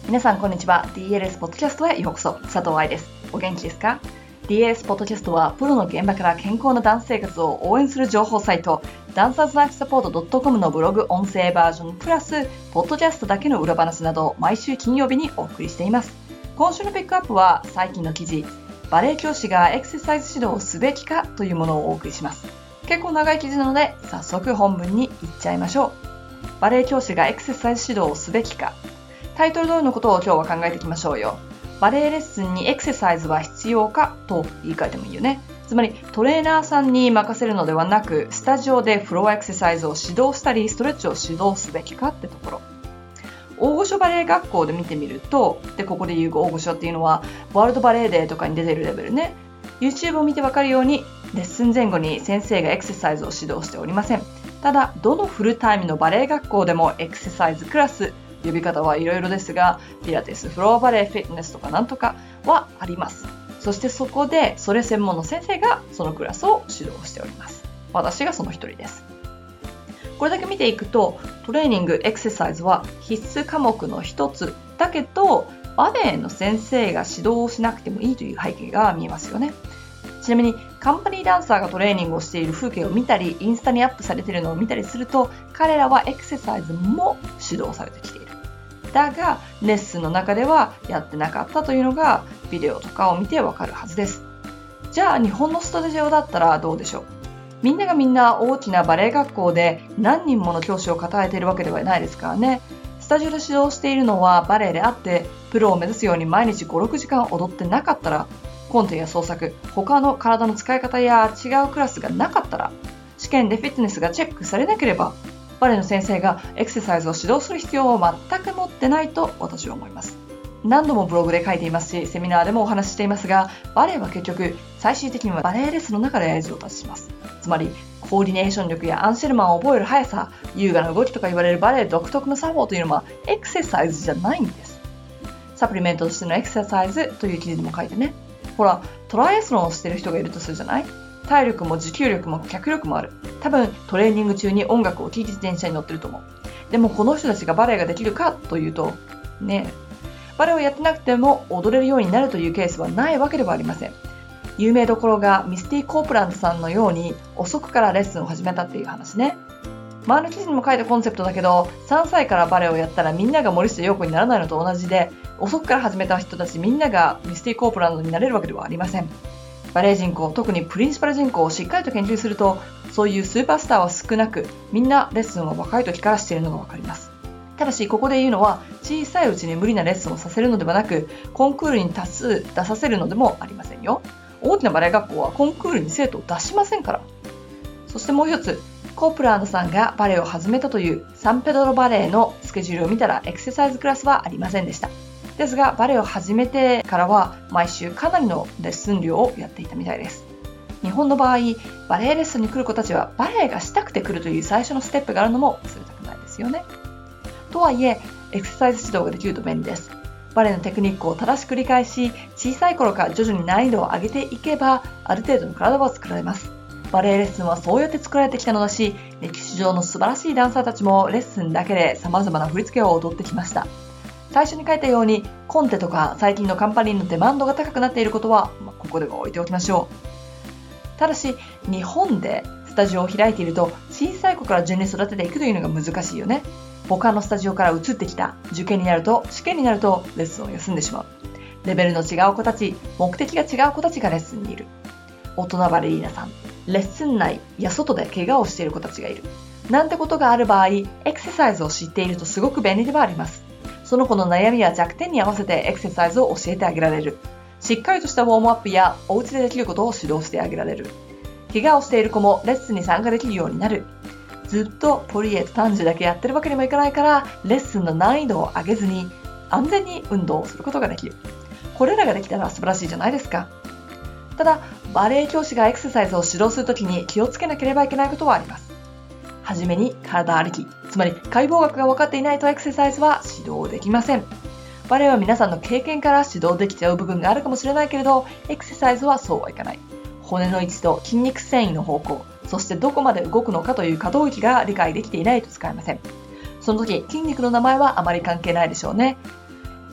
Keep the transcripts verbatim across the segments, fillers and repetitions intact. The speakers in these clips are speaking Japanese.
皆さんこんにちは。 ディーエルエス ポッドキャストへようこそ。佐藤愛です。お元気ですか？ ディーエルエス ポッドキャストはプロの現場から健康なダンス生活を応援する情報サイト、ダンサーズライフサポート .com のブログ音声バージョンプラスポッドキャストだけの裏話などを毎週金曜日にお送りしています。今週のピックアップは最近の記事、バレエ教師がエクササイズ指導をすべきかというものをお送りします。結構長い記事なので早速本文に行っちゃいましょう。バレエ教師がエクササイズ指導をすべきか。タイトル通りのことを今日は考えていきましょうよ。バレエレッスンにエクササイズは必要かと言い換えてもいいよね。つまりトレーナーさんに任せるのではなく、スタジオでフロアエクササイズを指導したりストレッチを指導すべきかってところ。大御所バレエ学校で見てみると、でここで言う大御所っていうのはワールドバレエデーとかに出てるレベルね。 YouTube を見てわかるようにレッスン前後に先生がエクササイズを指導しておりません。ただどのフルタイムのバレエ学校でもエクササイズクラス、呼び方はいろいろですが、ピラティス、フロアバレエ、フィットネスとかなんとかはあります。そしてそこでそれ専門の先生がそのクラスを指導しております。私がその一人です。これだけ見ていくと、トレーニング、エクササイズは必須科目の一つだけど、バレエの先生が指導をしなくてもいいという背景が見えますよね。ちなみにカンパニーダンサーがトレーニングをしている風景を見たり、インスタにアップされているのを見たりすると、彼らはエクササイズも指導されてきている。だがレッスンの中ではやってなかったというのがビデオとかを見てわかるはずです。じゃあ日本のスタジオだったらどうでしょう。みんながみんな大きなバレエ学校で何人もの教師を抱えているわけではないですからね。スタジオで指導しているのはバレエであって、プロを目指すように毎日ご、ろくじかん踊ってなかったら、コンテや創作、他の体の使い方や違うクラスがなかったら、試験でフィットネスがチェックされなければ、バレエの先生がエクササイズを指導する必要を全く持ってないと私は思います。何度もブログで書いていますし、セミナーでもお話ししていますが、バレエは結局最終的にはバレエレッスンの中で上達します。つまりコーディネーション力やアンシェルマンを覚える速さ、優雅な動きとか言われるバレエ独特の作法というのはエクササイズじゃないんです。サプリメントとしてのエクササイズという記事にも書いてね。ほら、トライアスロンをしている人がいるとするじゃない。体力も持久力も脚力もある。多分トレーニング中に音楽を聴いて自転車に乗ってると思う。でもこの人たちがバレエができるかというとね、バレエをやってなくても踊れるようになるというケースはないわけではありません。有名どころがミスティ・コープランドさんのように遅くからレッスンを始めたっていう話ね。前の記事にも書いたコンセプトだけど、さんさいからバレエをやったらみんなが森下陽子にならないのと同じで、遅くから始めた人たちみんながミスティ・コープランドになれるわけではありません。バレエ人口、特にプリンシパル人口をしっかりと研究すると、そういうスーパースターは少なく、みんなレッスンを若い時からしているのがわかります。ただしここで言うのは、小さいうちに無理なレッスンをさせるのではなく、コンクールに多数出させるのでもありませんよ。大きなバレエ学校はコンクールに生徒を出しませんから。そしてもう一つ、コープランドさんがバレエを始めたというサンペドロバレエのスケジュールを見たらエクササイズクラスはありませんでした。ですがバレエを始めてからは毎週かなりのレッスン量をやっていたみたいです。日本の場合、バレエレッスンに来る子たちはバレエがしたくて来るという最初のステップがあるのも忘れたくないですよね。とはいえエクササイズ指導ができると便利です。バレエのテクニックを正しく理解し、小さい頃から徐々に難易度を上げていけばある程度の体は作られます。バレエレッスンはそうやって作られてきたのだし、歴史上の素晴らしいダンサーたちもレッスンだけで様々な振り付けを踊ってきました。最初に書いたようにコンテとか最近のカンパニーのデマンドが高くなっていることは、まあ、ここでは置いておきましょう。ただし日本でスタジオを開いていると、小さい子から順に育てていくというのが難しいよね。他のスタジオから移ってきた、受験になると試験になるとレッスンを休んでしまう。レベルの違う子たち、目的が違う子たちがレッスンにいる。大人バレリーナさん、レッスン内や外で怪我をしている子たちがいるなんてことがある場合、エクササイズを知っているとすごく便利ではあります。その子の悩みや弱点に合わせてエクササイズを教えてあげられる。しっかりとしたウォームアップやお家でできることを指導してあげられる。怪我をしている子もレッスンに参加できるようになる。ずっとポリエとタンジュだけやってるわけにもいかないから、レッスンの難易度を上げずに安全に運動をすることができる。これらができたら素晴らしいじゃないですか。ただバレエ教師がエクササイズを指導するときに気をつけなければいけないことはあります。はじめに体歩き、つまり解剖学が分かっていないとエクササイズは指導できません。バレエは皆さんの経験から指導できちゃう部分があるかもしれないけれど、エクササイズはそうはいかない。骨の位置と筋肉繊維の方向、そしてどこまで動くのかという可動域が理解できていないと使えません。その時、筋肉の名前はあまり関係ないでしょうね。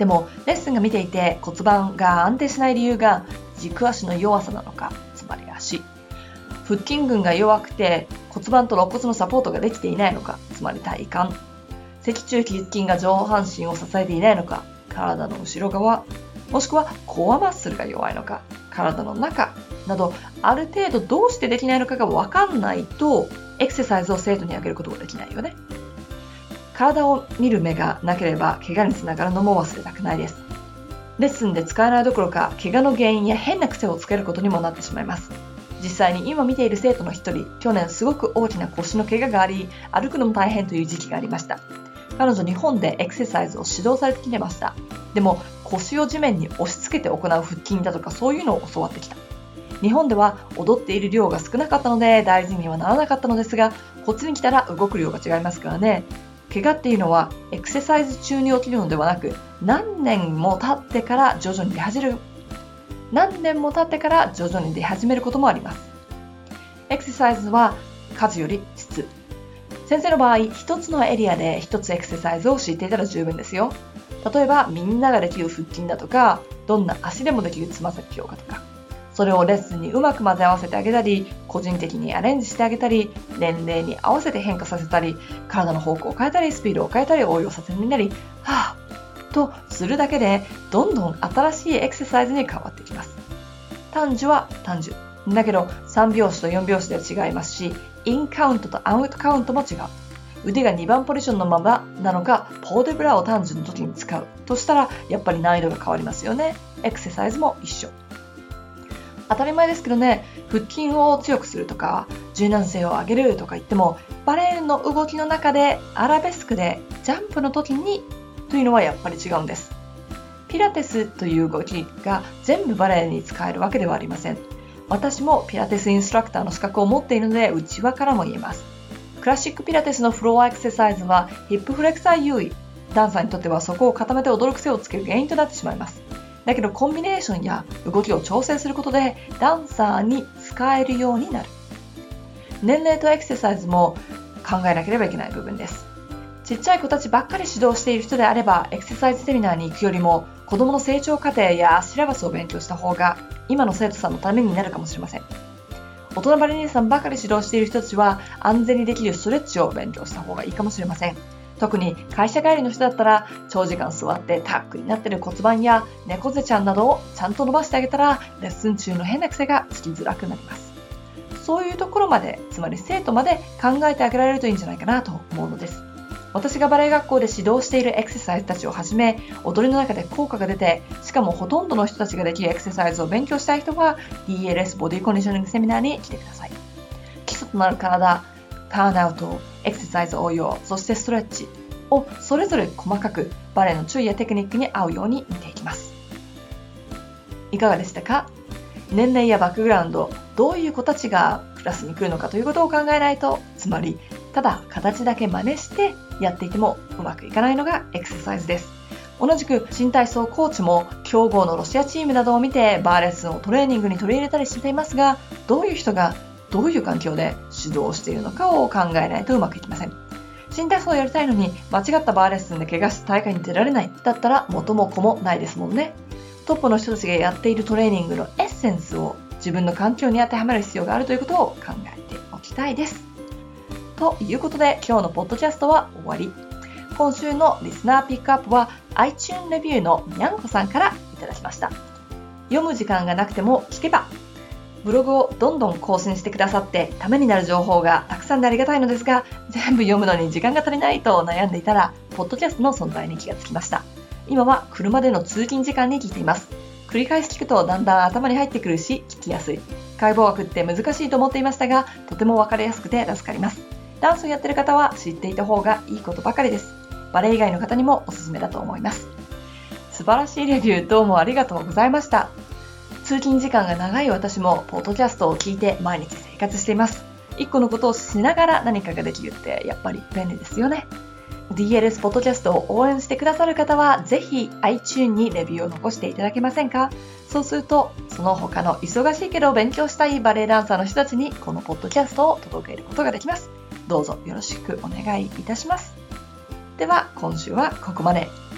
でもレッスンが見ていて骨盤が安定しない理由が軸足の弱さなのか、つまり足、腹筋群が弱くて骨盤と肋骨のサポートができていないのか、つまり体幹、脊柱起立筋が上半身を支えていないのか、体の後ろ側、もしくはコアマッスルが弱いのか、体の中など、ある程度どうしてできないのかが分かんないとエクササイズを生徒にあげることができないよね。体を見る目がなければ怪我につながるのも忘れたくないです。レッスンで使えないどころか怪我の原因や変な癖をつけることにもなってしまいます。実際に今見ている生徒の一人、去年すごく大きな腰の怪我があり、歩くのも大変という時期がありました。彼女、日本でエクササイズを指導されてきてました。でも腰を地面に押し付けて行う腹筋だとかそういうのを教わってきた。日本では踊っている量が少なかったので大事にはならなかったのですが、こっちに来たら動く量が違いますからね。怪我っていうのはエクササイズ中に起きるのではなく、何年も経ってから徐々に出始める何年も経ってから徐々に出始めることもあります。エクササイズは数より質。先生の場合、一つのエリアで一つエクササイズを知っていたら十分ですよ。例えばみんなができる腹筋だとか、どんな足でもできるつま先強化とか、それをレッスンにうまく混ぜ合わせてあげたり、個人的にアレンジしてあげたり、年齢に合わせて変化させたり、体の方向を変えたり、スピードを変えたり、応用させになり、はぁとするだけで、どんどん新しいエクササイズに変わってきます。単樹は単樹。だけどさん拍子とよん拍子では違いますし、インカウントとアウトカウントも違う。腕がにばんポジションのままなのか、ポーデブラを単樹の時に使うとしたら、やっぱり難易度が変わりますよね。エクササイズも一緒。当たり前ですけどね、腹筋を強くするとか柔軟性を上げるとか言っても、バレエの動きの中でアラベスクでジャンプの時にというのはやっぱり違うんです。ピラティスという動きが全部バレエに使えるわけではありません。私もピラティスインストラクターの資格を持っているので、内輪からも言えます。クラシックピラティスのフロアエクササイズはヒップフレクサー優位、ダンサーにとってはそこを固めて踊る癖をつける原因となってしまいます。だけどコンビネーションや動きを調整することでダンサーに使えるようになる。年齢とエクササイズも考えなければいけない部分です。ちっちゃい子たちばっかり指導している人であれば、エクササイズセミナーに行くよりも子どもの成長過程やシラバスを勉強した方が今の生徒さんのためになるかもしれません。大人バレリーナさんばかり指導している人たちは安全にできるストレッチを勉強した方がいいかもしれません。特に会社帰りの人だったら、長時間座ってタックになっている骨盤や猫背ちゃんなどをちゃんと伸ばしてあげたら、レッスン中の変な癖がつきづらくなります。そういうところまで、つまり生徒まで考えてあげられるといいんじゃないかなと思うのです。私がバレエ学校で指導しているエクササイズたちをはじめ、踊りの中で効果が出て、しかもほとんどの人たちができるエクササイズを勉強したい人は ディーエルエス ボディコンディショニングセミナーに来てください。基礎となる体、ターンアウト、エクササイズ応用、そしてストレッチをそれぞれ細かくバレエの注意やテクニックに合うように見ていきます。いかがでしたか？年齢やバックグラウンド、どういう子たちがクラスに来るのかということを考えないと、つまりただ形だけ真似してやっていてもうまくいかないのがエクササイズです。同じく新体操コーチも強豪のロシアチームなどを見てバーレッスンをトレーニングに取り入れたりしていますが、どういう人がどういう環境で指導しているのかを考えないとうまくいきません。新体操をやりたいのに間違ったバーレッスンで怪我して大会に出られないだったら元も子もないですもんね。トップの人たちがやっているトレーニングのエッセンスを自分の環境に当てはめる必要があるということを考えておきたいです。ということで今日のポッドキャストは終わり。今週のリスナーピックアップは iTunes レビューのにゃんこさんからいただきました。読む時間がなくても聞けば、ブログをどんどん更新してくださってためになる情報がたくさんでありがたいのですが、全部読むのに時間が足りないと悩んでいたらポッドキャストの存在に気がつきました。今は車での通勤時間に聞いています。繰り返し聞くとだんだん頭に入ってくるし聞きやすい。解剖学って難しいと思っていましたが、とても分かりやすくて助かります。ダンスをやっている方は知っていた方がいいことばかりです。バレエ以外の方にもおすすめだと思います。素晴らしいレビューどうもありがとうございました。通勤時間が長い私もポッドキャストを聞いて毎日生活しています。一個のことをしながら何かができるってやっぱり便利ですよね。ディーエルエス ポッドキャストを応援してくださる方はぜひ iTunes にレビューを残していただけませんか？そうするとその他の忙しいけど勉強したいバレエダンサーの人たちにこのポッドキャストを届けることができます。どうぞよろしくお願いいたします。では今週はここまで。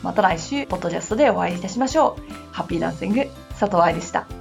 また来週ポッドキャストでお会いいたしましょう。ハッピーダンシング佐藤愛でした。